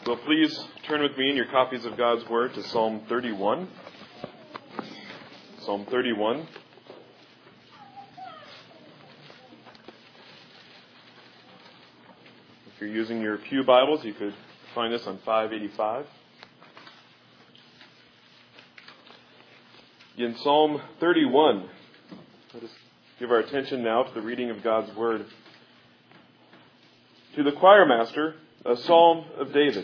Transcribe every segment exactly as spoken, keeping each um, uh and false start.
So please turn with me in your copies of God's Word to Psalm thirty-one. Psalm thirty-one. If you're using your pew Bibles, you could find this on five eighty-five. In Psalm thirty-one, let us give our attention now to the reading of God's Word. To the choir master, a psalm of David.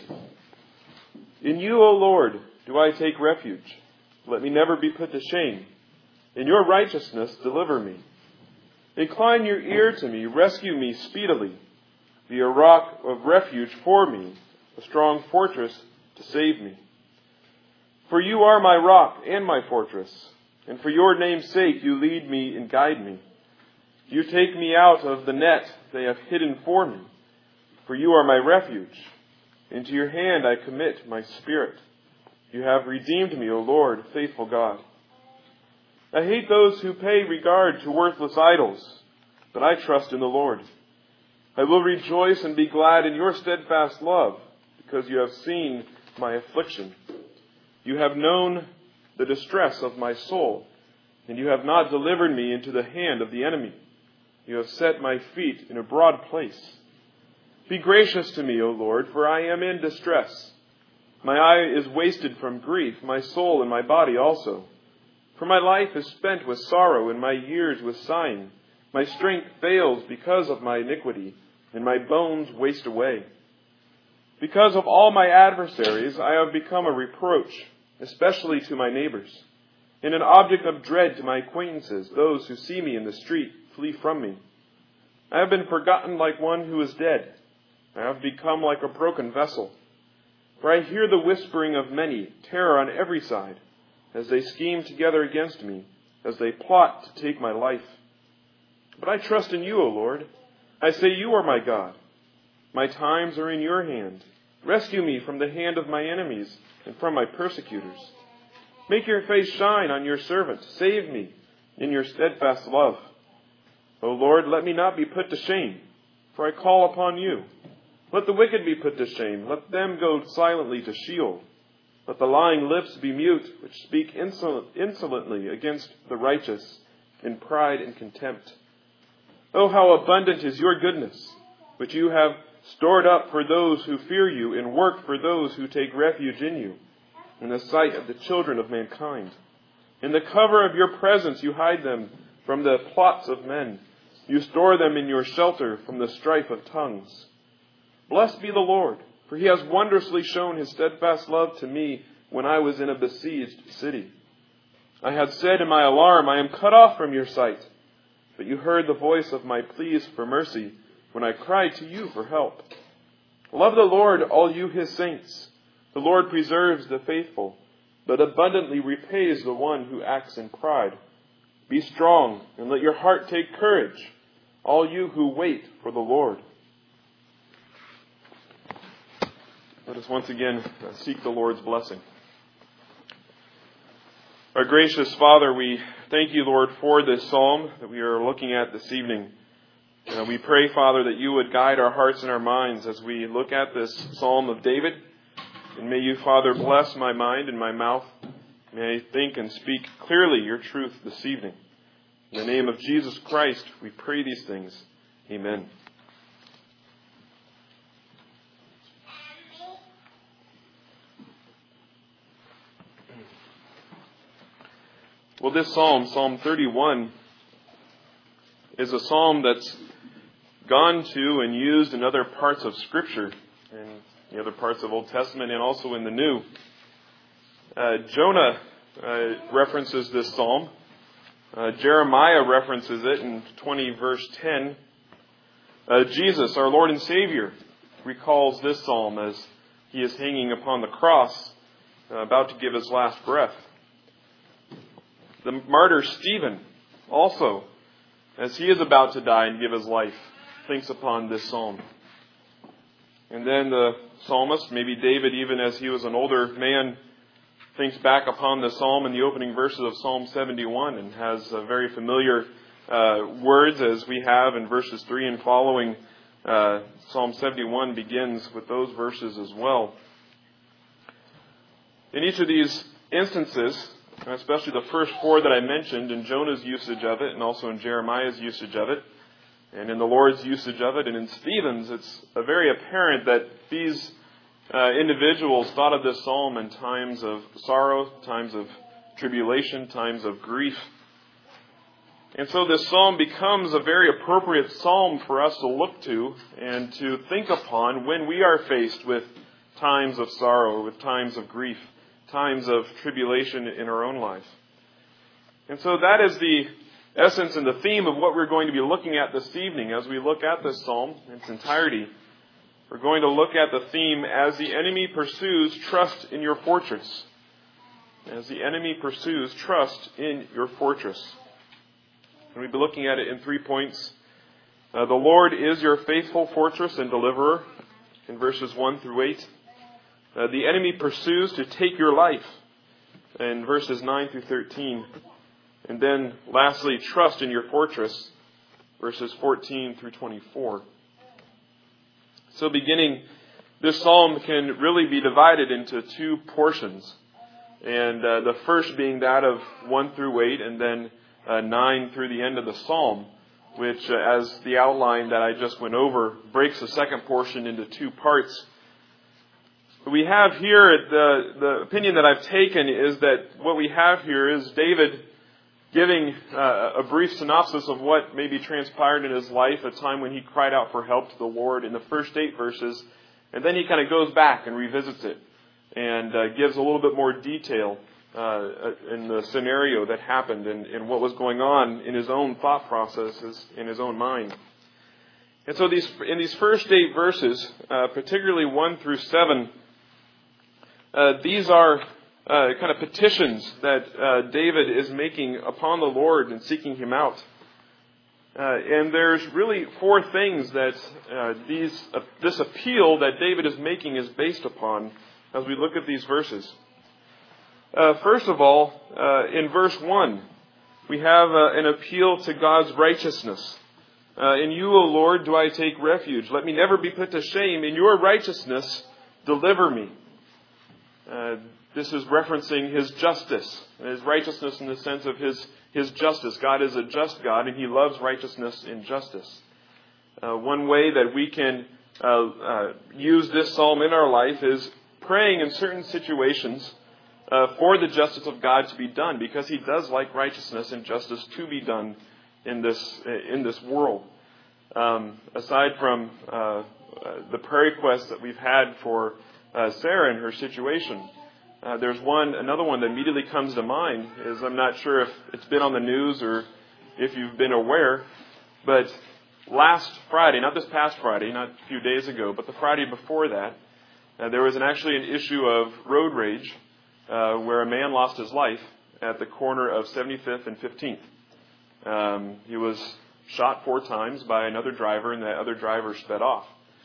In you, O Lord, do I take refuge. Let me never be put to shame. In your righteousness, deliver me. Incline your ear to me, rescue me speedily. Be a rock of refuge for me, a strong fortress to save me. For you are my rock and my fortress, and for your name's sake you lead me and guide me. You take me out of the net they have hidden for me. For you are my refuge. Into your hand I commit my spirit. You have redeemed me, O Lord, faithful God. I hate those who pay regard to worthless idols, but I trust in the Lord. I will rejoice and be glad in your steadfast love, because you have seen my affliction. You have known the distress of my soul, and you have not delivered me into the hand of the enemy. You have set my feet in a broad place. Be gracious to me, O Lord, for I am in distress. My eye is wasted from grief, my soul and my body also. For my life is spent with sorrow, and my years with sighing. My strength fails because of my iniquity, and my bones waste away. Because of all my adversaries, I have become a reproach, especially to my neighbors, and an object of dread to my acquaintances. Those who see me in the street flee from me. I have been forgotten like one who is dead. I have become like a broken vessel. For I hear the whispering of many, terror on every side, as they scheme together against me, as they plot to take my life. But I trust in you, O Lord. I say you are my God. My times are in your hand. Rescue me from the hand of my enemies and from my persecutors. Make your face shine on your servant. Save me in your steadfast love. O Lord, let me not be put to shame, for I call upon you. Let the wicked be put to shame. Let them go silently to Sheol. Let the lying lips be mute, which speak insolent, insolently against the righteous in pride and contempt. Oh, how abundant is your goodness, which you have stored up for those who fear you and work for those who take refuge in you, in the sight of the children of mankind. In the cover of your presence you hide them from the plots of men. You store them in your shelter from the strife of tongues. Blessed be the Lord, for he has wondrously shown his steadfast love to me when I was in a besieged city. I had said in my alarm, I am cut off from your sight. But you heard the voice of my pleas for mercy when I cried to you for help. Love the Lord, all you his saints. The Lord preserves the faithful, but abundantly repays the one who acts in pride. Be strong, and let your heart take courage, all you who wait for the Lord. Let us once again seek the Lord's blessing. Our gracious Father, we thank you, Lord, for this psalm that we are looking at this evening. Uh, we pray, Father, that you would guide our hearts and our minds as we look at this psalm of David. And may you, Father, bless my mind and my mouth. May I think and speak clearly your truth this evening. In the name of Jesus Christ, we pray these things. Amen. Well, this psalm, Psalm thirty-one, is a psalm that's gone to and used in other parts of Scripture, in the other parts of Old Testament and also in the New. Uh, Jonah uh, references this psalm. Uh, Jeremiah references it in twenty verse ten. Uh, Jesus, our Lord and Savior, recalls this psalm as he is hanging upon the cross, uh, about to give his last breath. The martyr Stephen also, as he is about to die and give his life, thinks upon this psalm. And then the psalmist, maybe David, even as he was an older man, thinks back upon the psalm in the opening verses of Psalm seventy-one and has uh, very familiar uh, words as we have in verses three and following. Uh, Psalm seventy-one begins with those verses as well. In each of these instances, especially the first four that I mentioned, in Jonah's usage of it, and also in Jeremiah's usage of it, and in the Lord's usage of it, and in Stephen's, it's very apparent that these uh, individuals thought of this psalm in times of sorrow, times of tribulation, times of grief. And so this psalm becomes a very appropriate psalm for us to look to and to think upon when we are faced with times of sorrow, with times of grief, times of tribulation in our own life. And so that is the essence and the theme of what we're going to be looking at this evening as we look at this psalm in its entirety. We're going to look at the theme, as the enemy pursues, trust in your fortress. As the enemy pursues, trust in your fortress. And we'll be looking at it in three points. Uh, the Lord is your faithful fortress and deliverer, in verses one through eight. Uh, the enemy pursues to take your life, in verses nine through thirteen. And then, lastly, trust in your fortress, verses fourteen through twenty-four. So beginning, this psalm can really be divided into two portions. And uh, the first being that of one through eight, and then uh, nine through the end of the psalm, which, uh, as the outline that I just went over, breaks the second portion into two parts. We have here, the, the opinion that I've taken is that what we have here is David giving uh, a brief synopsis of what maybe transpired in his life, a time when he cried out for help to the Lord in the first eight verses, and then he kind of goes back and revisits it and uh, gives a little bit more detail uh, in the scenario that happened and, and what was going on in his own thought processes, in his own mind. And so these in these first eight verses, uh, particularly one through seven, uh, these are Uh, kind of petitions that uh, David is making upon the Lord and seeking Him out. Uh, and there's really four things that uh, these uh, this appeal that David is making is based upon as we look at these verses. Uh, first of all, uh, in verse one, we have uh, an appeal to God's righteousness. Uh, in you, O Lord, do I take refuge. Let me never be put to shame. In your righteousness, deliver me. Uh, This is referencing His justice, His righteousness in the sense of His, His justice. God is a just God, and He loves righteousness and justice. Uh, one way that we can uh, uh, use this psalm in our life is praying in certain situations uh, for the justice of God to be done, because He does like righteousness and justice to be done in this in this world. Um, aside from uh, the prayer requests that we've had for uh, Sarah and her situation, Uh, there's one, another one that immediately comes to mind. Is I'm not sure if it's been on the news or if you've been aware, but last Friday, not this past Friday, not a few days ago, but the Friday before that, uh, there was an, actually an issue of road rage uh, where a man lost his life at the corner of seventy-fifth and fifteenth. Um, he was shot four times by another driver, and that other driver sped off.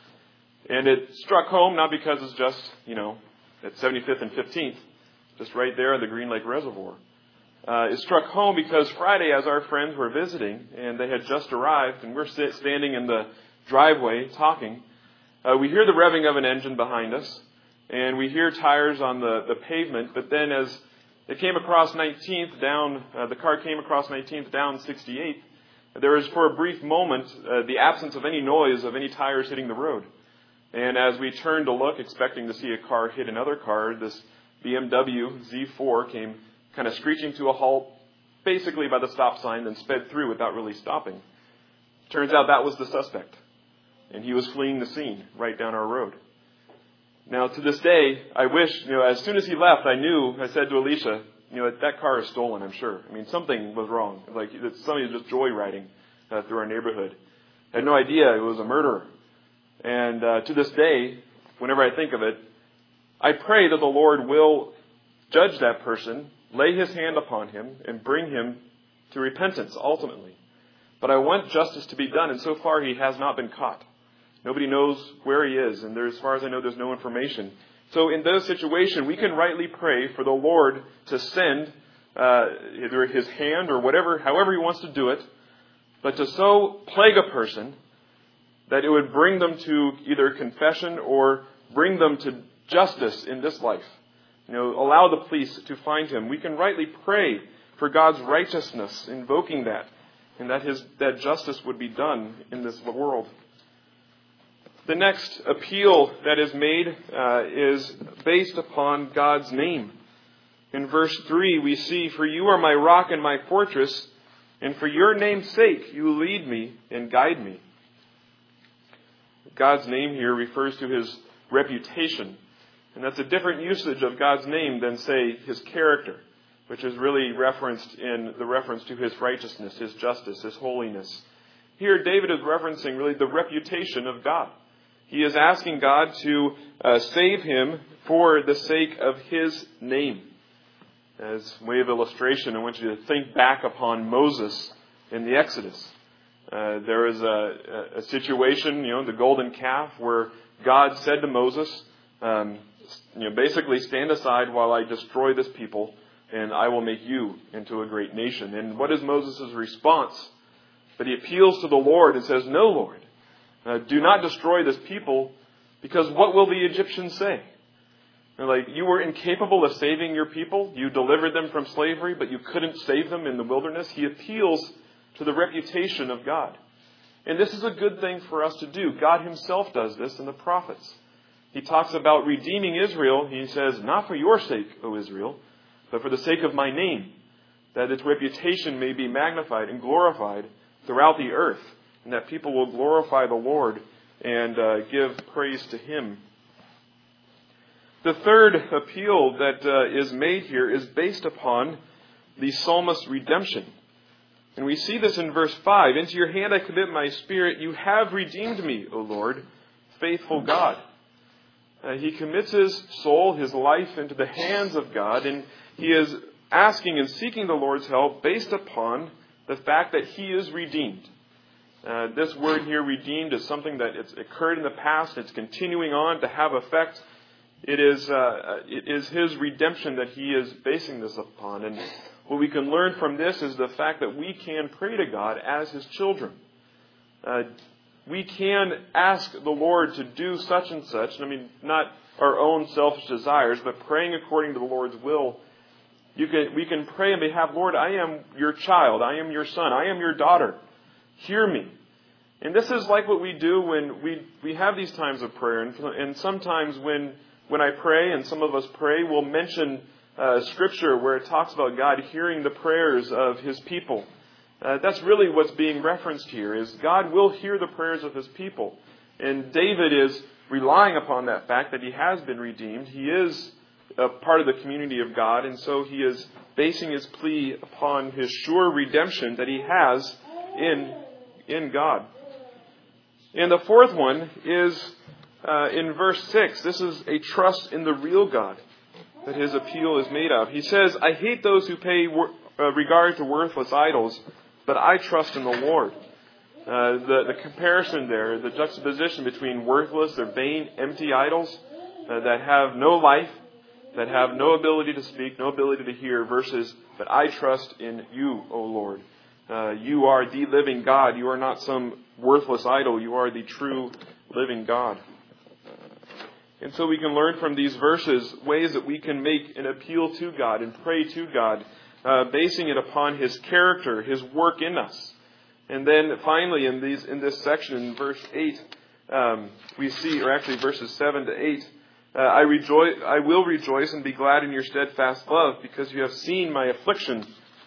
And it struck home, not because it's just, you know, at seventy-fifth and fifteenth, just right there at the Green Lake Reservoir. Uh, it struck home because Friday, as our friends were visiting, and they had just arrived, and we're sit, standing in the driveway talking, uh, we hear the revving of an engine behind us, and we hear tires on the, the pavement, but then as it came across nineteenth down, uh, the car came across nineteenth down sixty-eighth, there was for a brief moment uh, the absence of any noise of any tires hitting the road. And as we turned to look, expecting to see a car hit another car, this B M W Z four came kind of screeching to a halt, basically by the stop sign, then sped through without really stopping. Turns out that was the suspect. And he was fleeing the scene right down our road. Now, to this day, I wish, you know, as soon as he left, I knew, I said to Alicia, you know, that car is stolen, I'm sure. I mean, something was wrong. Like, somebody was just joyriding uh, through our neighborhood. I had no idea it was a murderer. And uh, to this day, whenever I think of it, I pray that the Lord will judge that person, lay His hand upon him, and bring him to repentance ultimately. But I want justice to be done, and so far he has not been caught. Nobody knows where he is, and there, as far as I know, there's no information. So in those situations, we can rightly pray for the Lord to send uh, either His hand or whatever, however He wants to do it, but to so plague a person that it would bring them to either confession or bring them to justice in this life. You know, allow the police to find him. We can rightly pray for God's righteousness, invoking that, and that his that justice would be done in this world. The next appeal that is made uh, is based upon God's name. In verse three, we see, "For you are my rock and my fortress, and for your name's sake you lead me and guide me." God's name here refers to his reputation. And that's a different usage of God's name than, say, his character, which is really referenced in the reference to his righteousness, his justice, his holiness. Here, David is referencing really the reputation of God. He is asking God to uh, save him for the sake of his name. As a way of illustration, I want you to think back upon Moses in the Exodus. Uh, there is a, a situation, you know, the golden calf, where God said to Moses, um, you know, basically, stand aside while I destroy this people, and I will make you into a great nation. And what is Moses' response? But he appeals to the Lord and says, "No, Lord, uh, do not destroy this people, because what will the Egyptians say? And like, you were incapable of saving your people. You delivered them from slavery, but you couldn't save them in the wilderness." He appeals to the reputation of God. And this is a good thing for us to do. God himself does this in the prophets. He talks about redeeming Israel. He says, "Not for your sake, O Israel, but for the sake of my name, that its reputation may be magnified and glorified throughout the earth, and that people will glorify the Lord and uh, give praise to him." The third appeal that uh, is made here is based upon the psalmist's redemption. And we see this in verse five. "Into your hand I commit my spirit. You have redeemed me, O Lord, faithful God." Uh, he commits his soul, his life, into the hands of God, and he is asking and seeking the Lord's help based upon the fact that he is redeemed. Uh, this word here, redeemed, is something that it's occurred in the past. It's continuing on to have effect. It is, uh, it is his redemption that he is basing this upon. And what we can learn from this is the fact that we can pray to God as his children. Uh, we can ask the Lord to do such and such. I mean, not our own selfish desires, but praying according to the Lord's will. You can, we can pray on behalf, "Lord, I am your child. I am your son. I am your daughter. Hear me." And this is like what we do when we, we have these times of prayer. And, and sometimes when, when I pray, and some of us pray, we'll mention uh, Scripture where it talks about God hearing the prayers of his people. Uh, that's really what's being referenced here, is God will hear the prayers of his people. And David is relying upon that fact that he has been redeemed. He is a part of the community of God, and so he is basing his plea upon his sure redemption that he has in, in God. And the fourth one is uh, in verse six. This is a trust in the real God that his appeal is made of. He says, "I hate those who pay wor- uh, regard to worthless idols, but I trust in the Lord." Uh, the, the comparison there, the juxtaposition between worthless or vain, empty idols uh, that have no life, that have no ability to speak, no ability to hear, versus, "But I trust in you, O Lord." Uh, you are the living God. You are not some worthless idol. You are the true living God. And so we can learn from these verses ways that we can make an appeal to God and pray to God, uh, basing it upon his character, his work in us. And then finally, in these in this section, in verse eight, um, we see, or actually verses seven to eight, uh, I rejoice, I will rejoice and be glad in your steadfast love, because you have seen my affliction.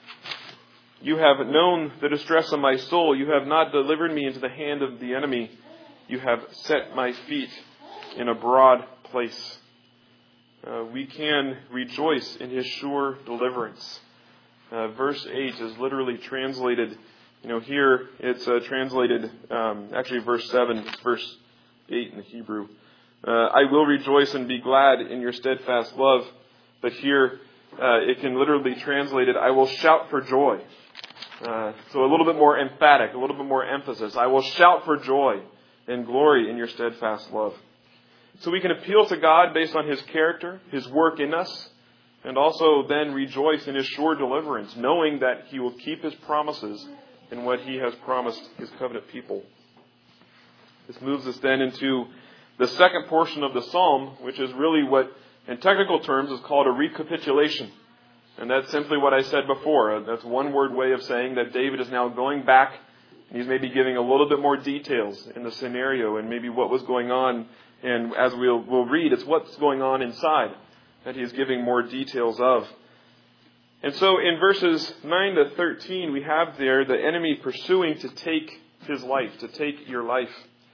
You have known the distress of my soul. You have not delivered me into the hand of the enemy. You have set my feet in a broad place. Uh, we can rejoice in his sure deliverance. Uh, verse eight is literally translated, you know, here it's uh, translated, um, actually verse seven, it's verse eight in the Hebrew. Uh, I will rejoice and be glad in your steadfast love. But here uh, it can literally be translated, I will shout for joy. Uh, so a little bit more emphatic, a little bit more emphasis. I will shout for joy and glory in your steadfast love. So we can appeal to God based on his character, his work in us, and also then rejoice in his sure deliverance, knowing that he will keep his promises in what he has promised his covenant people. This moves us then into the second portion of the psalm, which is really what In technical terms, it's called a recapitulation. And that's simply what I said before. That's one word way of saying that David is now going back, and he's maybe giving a little bit more details in the scenario and maybe what was going on. And as we'll, we'll read, it's what's going on inside that he's giving more details of. And so in verses nine to thirteen, we have there the enemy pursuing to take his life, to take your life.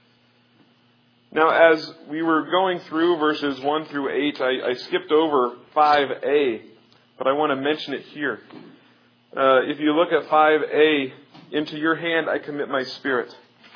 Now, as we were going through verses one through eight, I, I skipped over five A, but I want to mention it here. Uh, if you look at five A, into your hand I commit my spirit.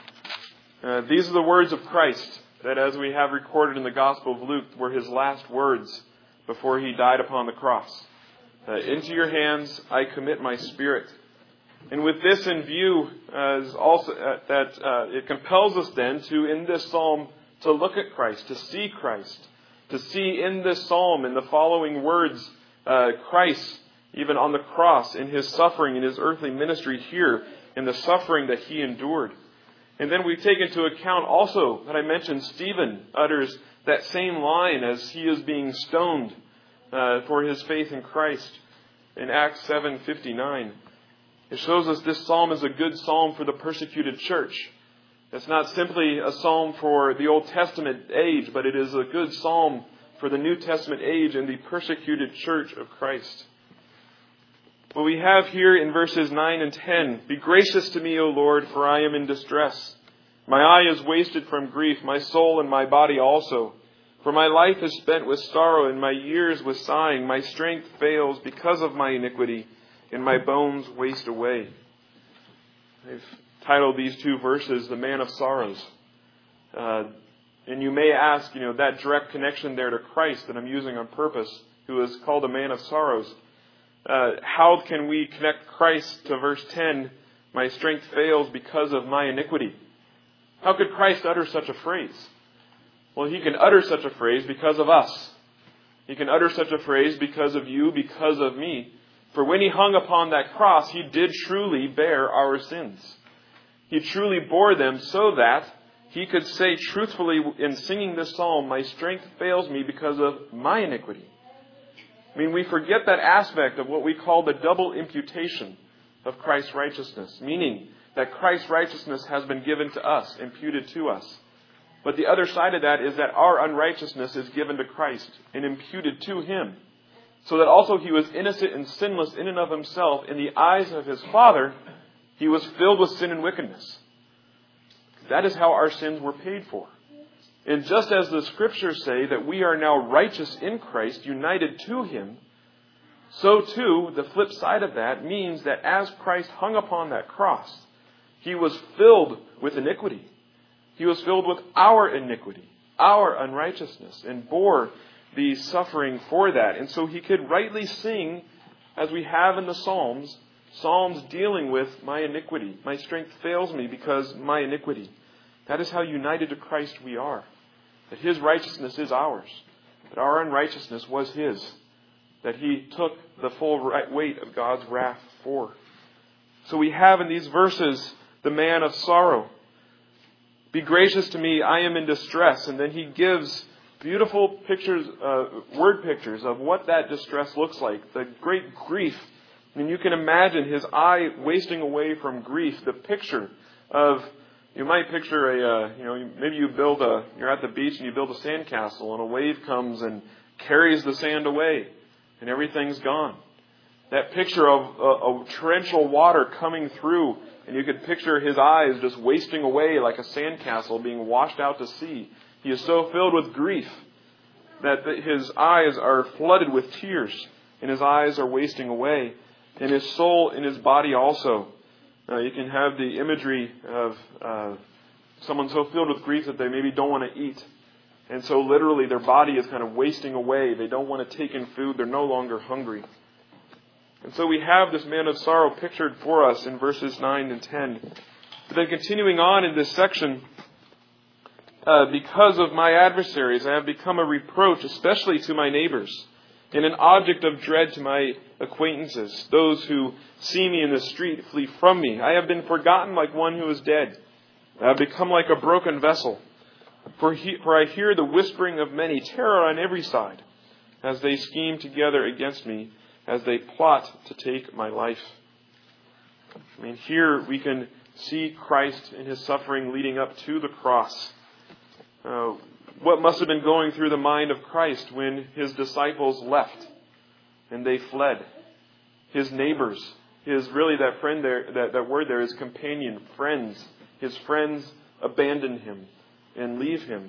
Uh, these are the words of Christ that, as we have recorded in the Gospel of Luke, were his last words before he died upon the cross. Uh, into your hands I commit my spirit. And with this in view, uh, is also uh, that uh, it compels us then to, in this psalm, to look at Christ, to see Christ, to see in this psalm, in the following words, uh, Christ, even on the cross, in his suffering, in his earthly ministry here, in the suffering that he endured. And then we take into account also that I mentioned Stephen utters that same line as he is being stoned uh, for his faith in Christ in Acts seven fifty-nine. It shows us this psalm is a good psalm for the persecuted church. It's not simply a psalm for the Old Testament age, but it is a good psalm for the New Testament age and the persecuted church of Christ. What we have here in verses nine and ten, "Be gracious to me, O Lord, for I am in distress. My eye is wasted from grief, my soul and my body also. For my life is spent with sorrow, and my years with sighing. My strength fails because of my iniquity, and my bones waste away." I've titled these two verses, "The Man of Sorrows." Uh, and you may ask, you know, that direct connection there to Christ that I'm using on purpose, who is called a man of sorrows. Uh, how can we connect Christ to verse ten, "My strength fails because of my iniquity"? How could Christ utter such a phrase? Well, he can utter such a phrase because of us. He can utter such a phrase because of you, because of me. For when he hung upon that cross, he did truly bear our sins. He truly bore them so that he could say truthfully in singing this psalm, "My strength fails me because of my iniquity." I mean, we forget that aspect of what we call the double imputation of Christ's righteousness, meaning that Christ's righteousness has been given to us, imputed to us. But the other side of that is that our unrighteousness is given to Christ and imputed to him, so that also he was innocent and sinless in and of himself. In the eyes of his Father, he was filled with sin and wickedness. That is how our sins were paid for. And just as the Scriptures say that we are now righteous in Christ, united to him, so too, the flip side of that means that as Christ hung upon that cross, he was filled with iniquity. He was filled with our iniquity, our unrighteousness, and bore the suffering for that. And so he could rightly sing, as we have in the Psalms, Psalms dealing with my iniquity. My strength fails me because my iniquity. That is how united to Christ we are. That his righteousness is ours. That our unrighteousness was his. That he took the full weight of God's wrath for. So we have in these verses the man of sorrow. "Be gracious to me, I am in distress." And then he gives beautiful pictures, uh, word pictures of what that distress looks like. The great grief. And you can imagine his eye wasting away from grief. The picture of, you might picture a, uh, you know, maybe you build a, you're at the beach and you build a sandcastle and a wave comes and carries the sand away and everything's gone. That picture of a, a torrential water coming through, and you could picture his eyes just wasting away like a sandcastle being washed out to sea. He is so filled with grief that his eyes are flooded with tears and his eyes are wasting away. And his soul and his body also. Uh, you can have the imagery of uh, someone so filled with grief that they maybe don't want to eat. And so literally their body is kind of wasting away. They don't want to take in food. They're no longer hungry. And so we have this man of sorrow pictured for us in verses nine and ten. But then continuing on in this section, uh, "Because of my adversaries I have become a reproach, especially to my neighbors, and an object of dread to my acquaintances. Those who see me in the street flee from me. I have been forgotten like one who is dead. I have become like a broken vessel. For, he, for I hear the whispering of many, terror on every side. as they scheme together against me, as they plot to take my life. I mean, here we can see Christ in his suffering leading up to the cross. Uh, what must have been going through the mind of Christ when his disciples left and they fled? His neighbors, his really that friend there, that, that word there is companion, friends. His friends abandon him and leave him.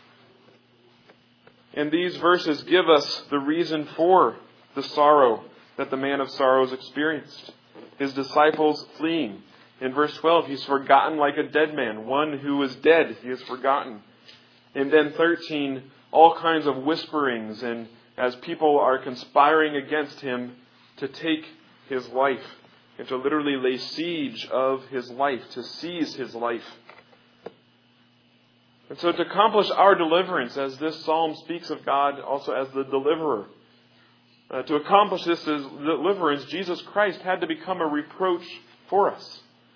And these verses give us the reason for the sorrow that the man of sorrows experienced. His disciples fleeing. In verse twelve, he's forgotten like a dead man. One who was dead, he is forgotten. And then thirteen, all kinds of whisperings, and as people are conspiring against him to take his life, and to literally lay siege of his life, to seize his life. And so to accomplish our deliverance, as this psalm speaks of God also as the deliverer, uh, to accomplish this as deliverance, Jesus Christ had to become a reproach for us.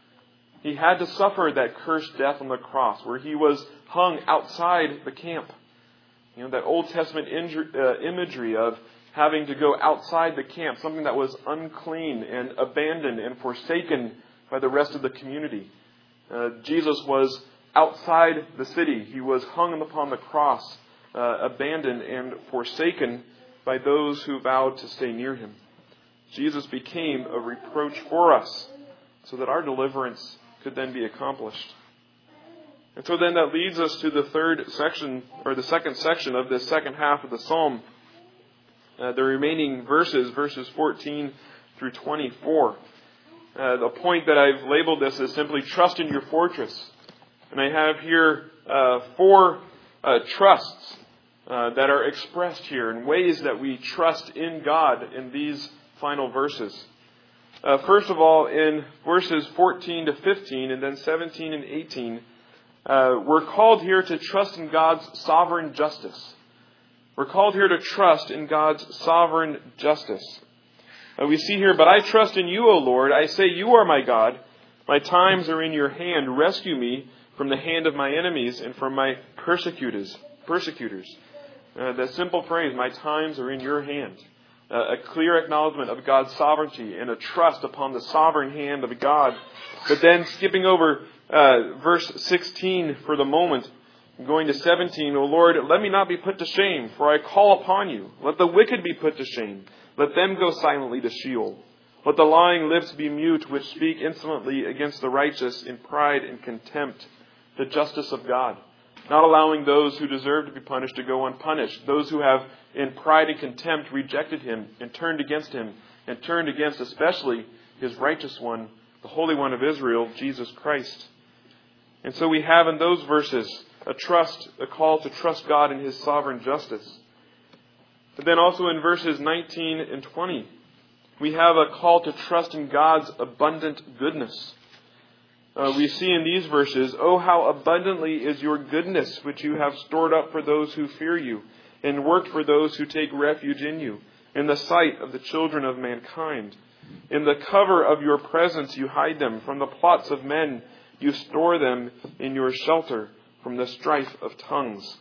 He had to suffer that cursed death on the cross, where he was hung outside the camp. You know, that Old Testament injury, uh, imagery of having to go outside the camp, something that was unclean and abandoned and forsaken by the rest of the community. Uh, Jesus was outside the city. He was hung upon the cross, uh, abandoned and forsaken by those who vowed to stay near him. Jesus became a reproach for us so that our deliverance could then be accomplished. And so then that leads us to the third section, or the second section of this second half of the psalm. Uh, the remaining verses, verses fourteen through twenty-four. Uh, the point that I've labeled this is simply trust in your fortress. And I have here uh, four uh, trusts uh, that are expressed here in ways that we trust in God in these final verses. Uh, first of all, in verses fourteen to fifteen and then seventeen and eighteen, uh, we're called here to trust in God's sovereign justice. We're called here to trust in God's sovereign justice. Uh, we see here, but I trust in you, O Lord. I say you are my God. My times are in your hand. Rescue me from the hand of my enemies and from my persecutors. Persecutors. Uh, the simple phrase, my times are in your hand. Uh, a clear acknowledgement of God's sovereignty and a trust upon the sovereign hand of God. But then skipping over uh, verse sixteen for the moment, going to seventeen, O Lord, let me not be put to shame, for I call upon you. Let the wicked be put to shame. Let them go silently to Sheol. Let the lying lips be mute, which speak insolently against the righteous in pride and contempt. The justice of God. Not allowing those who deserve to be punished to go unpunished. Those who have in pride and contempt rejected him and turned against him, and turned against especially his righteous one, the Holy One of Israel, Jesus Christ. And so we have in those verses a trust, a call to trust God in his sovereign justice. But then also in verses nineteen and twenty, we have a call to trust in God's abundant goodness. Uh, we see in these verses, oh, how abundantly is your goodness, which you have stored up for those who fear you, and worked for those who take refuge in you, in the sight of the children of mankind. In the cover of your presence you hide them. From the plots of men you store them in your shelter, from the strife of tongues.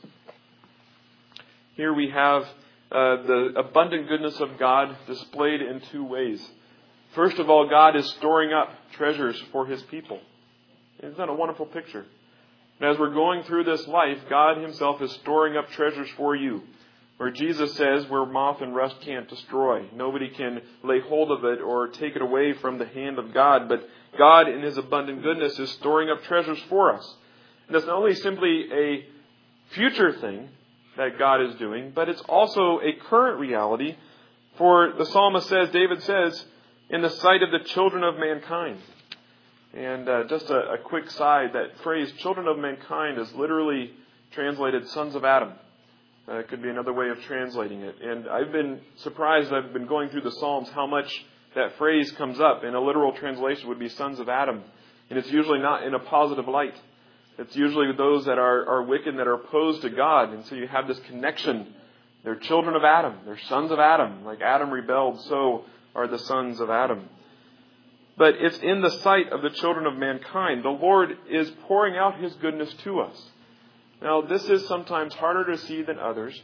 Here we have uh, the abundant goodness of God displayed in two ways. First of all, God is storing up treasures for his people. Isn't that a wonderful picture? And as we're going through this life, God himself is storing up treasures for you. Where Jesus says, where moth and rust can't destroy. Nobody can lay hold of it or take it away from the hand of God. But God, in his abundant goodness, is storing up treasures for us. And it's not only simply a future thing that God is doing, but it's also a current reality. For the psalmist says, David says, in the sight of the children of mankind. And uh, just a, a quick side, that phrase, children of mankind, is literally translated sons of Adam. Uh, it could be another way of translating it. And I've been surprised, I've been going through the Psalms, how much that phrase comes up. In a literal translation would be sons of Adam. And it's usually not in a positive light. It's usually those that are, are wicked, that are opposed to God. And so you have this connection. They're children of Adam. They're sons of Adam. Like Adam rebelled, so are the sons of Adam. But it's in the sight of the children of mankind. The Lord is pouring out his goodness to us. Now, this is sometimes harder to see than others.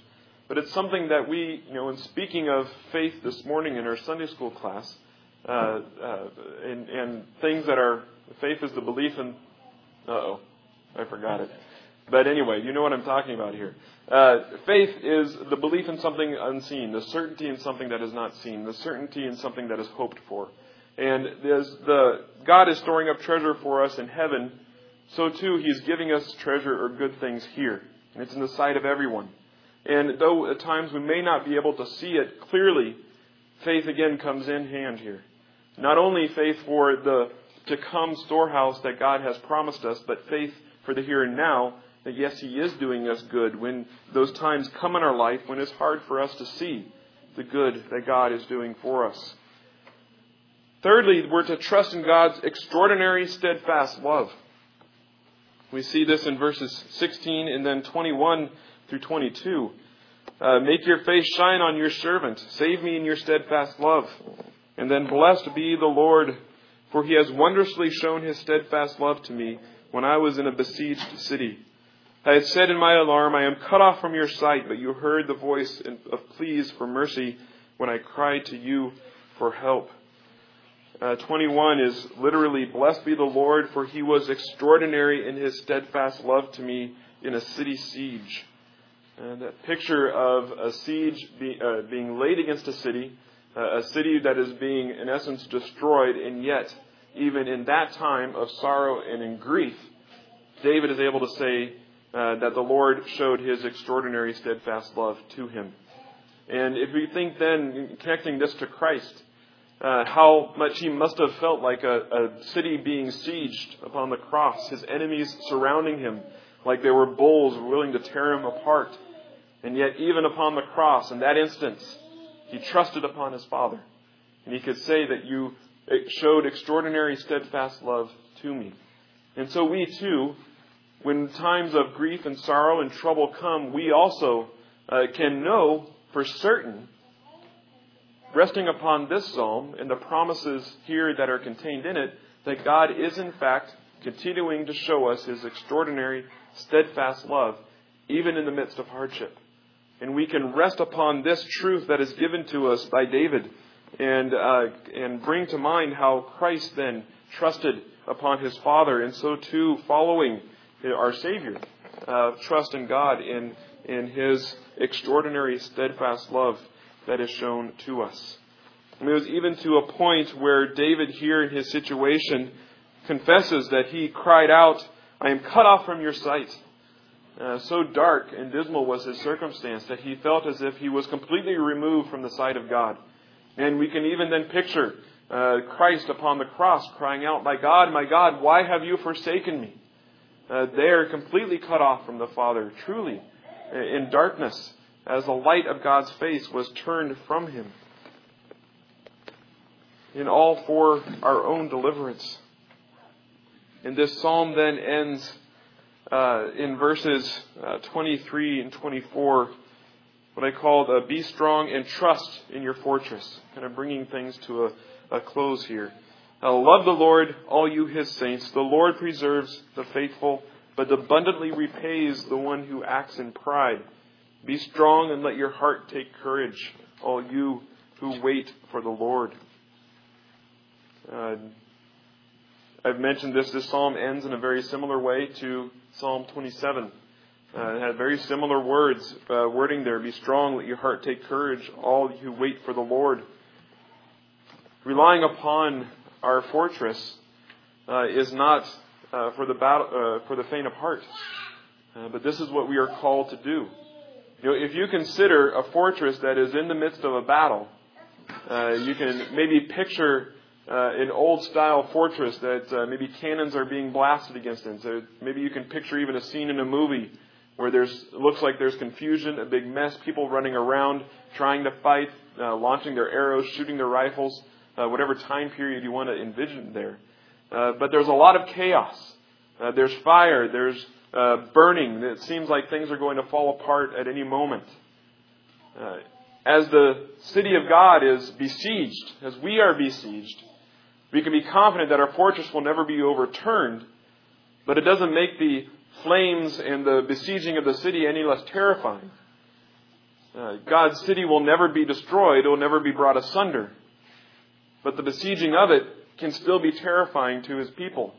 but it's something that we, you know, in speaking of faith this morning in our Sunday school class, uh, uh, and, and things that are, faith is the belief in, uh-oh, I forgot it. But anyway, you know what I'm talking about here. Uh, faith is the belief in something unseen, the certainty in something that is not seen, the certainty in something that is hoped for. And as the God is storing up treasure for us in heaven, so too He's giving us treasure or good things here. And it's in the sight of everyone. And though at times we may not be able to see it clearly, faith again comes in hand here. Not only faith for the to come storehouse that God has promised us, but faith for the here and now, that yes, He is doing us good when those times come in our life when it's hard for us to see the good that God is doing for us. Thirdly, we're to trust in God's extraordinary, steadfast love. We see this in verses sixteen and then twenty-one through twenty-two. Uh, Make your face shine on your servant. Save me in your steadfast love. And then blessed be the Lord, for He has wondrously shown His steadfast love to me when I was in a besieged city. I had said in my alarm, I am cut off from your sight, but you heard the voice of pleas for mercy when I cried to you for help. Uh, twenty-one is literally, blessed be the Lord, for He was extraordinary in His steadfast love to me in a city siege. And that picture of a siege be, uh, being laid against a city, uh, a city that is being, in essence, destroyed, and yet, even in that time of sorrow and in grief, David is able to say uh, that the Lord showed His extraordinary steadfast love to him. And if we think then, connecting this to Christ, uh, how much He must have felt like a, a city being sieged upon the cross, His enemies surrounding Him like they were bulls willing to tear Him apart. And yet even upon the cross, in that instance, He trusted upon His Father. And He could say that you showed extraordinary steadfast love to me. And so we too, when times of grief and sorrow and trouble come, we also uh, can know for certain, resting upon this psalm and the promises here that are contained in it, that God is in fact continuing to show us His extraordinary, steadfast love, even in the midst of hardship. And we can rest upon this truth that is given to us by David and uh, and bring to mind how Christ then trusted upon His Father, and so too following our Savior, uh, trust in God in, in His extraordinary, steadfast love that is shown to us. And it was even to a point where David here in his situation confesses that he cried out, I am cut off from your sight. Uh, so dark and dismal was his circumstance that he felt as if he was completely removed from the sight of God. And we can even then picture uh, Christ upon the cross crying out, my God, my God, why have you forsaken me? Uh, there completely cut off from the Father, truly in darkness, as the light of God's face was turned from Him. In all for our own deliverance. And this psalm then ends uh, in verses uh, twenty-three and twenty-four, what I call the be strong and trust in your fortress, kind of bringing things to a, a close here. Uh, love the Lord, all you His saints. The Lord preserves the faithful, but abundantly repays the one who acts in pride. Be strong and let your heart take courage, all you who wait for the Lord. Uh, I've mentioned this. This psalm ends in a very similar way to Psalm twenty-seven. Uh, it had very similar words, uh, wording there. Be strong, let your heart take courage, all who wait for the Lord. Relying upon our fortress uh, is not uh, for the battle, uh, for the faint of heart, uh, but this is what we are called to do. You know, if you consider a fortress that is in the midst of a battle, uh, you can maybe picture uh, an old-style fortress that uh, maybe cannons are being blasted against it. So maybe you can picture even a scene in a movie where there's it looks like there's confusion, a big mess, people running around, trying to fight, uh, launching their arrows, shooting their rifles, uh, whatever time period you want to envision there. Uh, but there's a lot of chaos. Uh, there's fire. There's uh, burning. It seems like things are going to fall apart at any moment. Uh, as the city of God is besieged, as we are besieged, we can be confident that our fortress will never be overturned, but it doesn't make the flames and the besieging of the city any less terrifying. Uh, God's city will never be destroyed. It will never be brought asunder. But the besieging of it can still be terrifying to His people.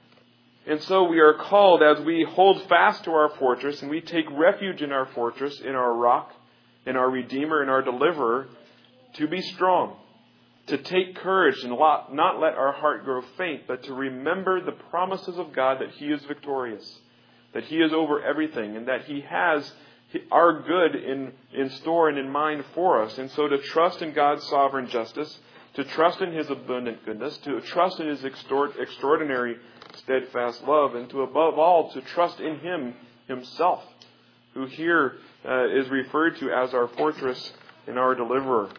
And so we are called, as we hold fast to our fortress and we take refuge in our fortress, in our rock, in our Redeemer, in our Deliverer, to be strong, to take courage and not let our heart grow faint, but to remember the promises of God that He is victorious, that He is over everything, and that He has our good in, in store and in mind for us. And so to trust in God's sovereign justice, to trust in His abundant goodness, to trust in His extraordinary steadfast love, and to above all, to trust in Him Himself, who here uh, is referred to as our fortress and our deliverer.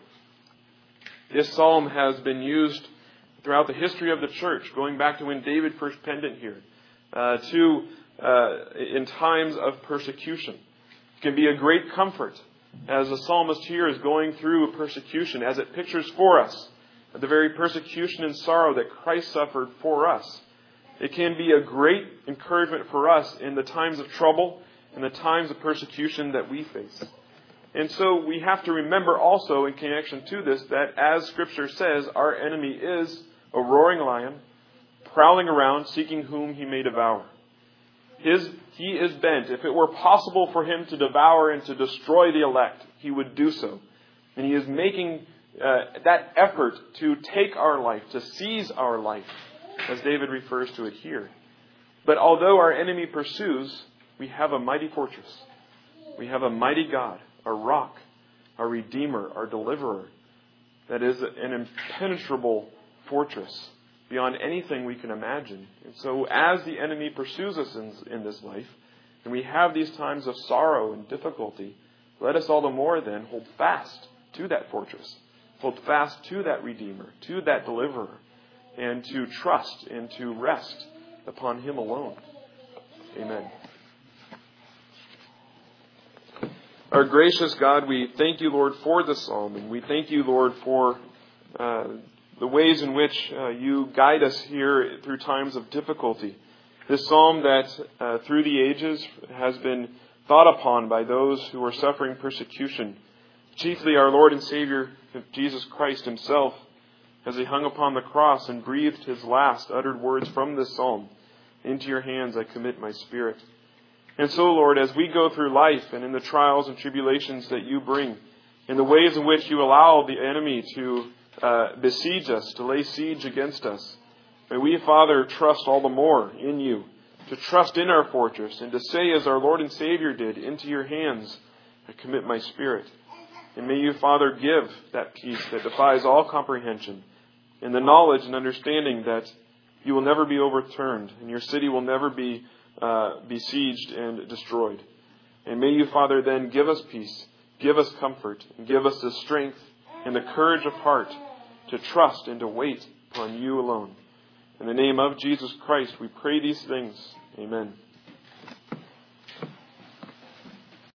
This psalm has been used throughout the history of the church, going back to when David first penned it here, uh, to uh, in times of persecution. It can be a great comfort as the psalmist here is going through persecution, as it pictures for us the very persecution and sorrow that Christ suffered for us. It can be a great encouragement for us in the times of trouble and the times of persecution that we face. And so we have to remember also in connection to this that, as Scripture says, our enemy is a roaring lion, prowling around, seeking whom he may devour. His, he is bent. If it were possible for him to devour and to destroy the elect, he would do so. And he is making uh, that effort to take our life, to seize our life, as David refers to it here. But although our enemy pursues, we have a mighty fortress. We have a mighty God, our rock, our Redeemer, our Deliverer, that is an impenetrable fortress beyond anything we can imagine. And so as the enemy pursues us in, in this life, and we have these times of sorrow and difficulty, let us all the more then hold fast to that fortress, hold fast to that Redeemer, to that Deliverer, and to trust and to rest upon Him alone. Amen. Our gracious God, we thank You, Lord, for this psalm, and we thank You, Lord, for uh, the ways in which uh, You guide us here through times of difficulty. This psalm that uh, through the ages has been thought upon by those who are suffering persecution, chiefly our Lord and Savior, Jesus Christ Himself, as He hung upon the cross and breathed His last uttered words from this psalm. Into Your hands I commit my spirit. And so, Lord, as we go through life and in the trials and tribulations that You bring, in the ways in which You allow the enemy to uh, besiege us, to lay siege against us, may we, Father, trust all the more in You, to trust in our fortress, and to say, as our Lord and Savior did, into Your hands I commit my spirit. And may You, Father, give that peace that defies all comprehension, and the knowledge and understanding that You will never be overturned, and Your city will never be uh, besieged and destroyed. And may You, Father, then give us peace, give us comfort, and give us the strength and the courage of heart to trust and to wait upon You alone. In the name of Jesus Christ, we pray these things. Amen.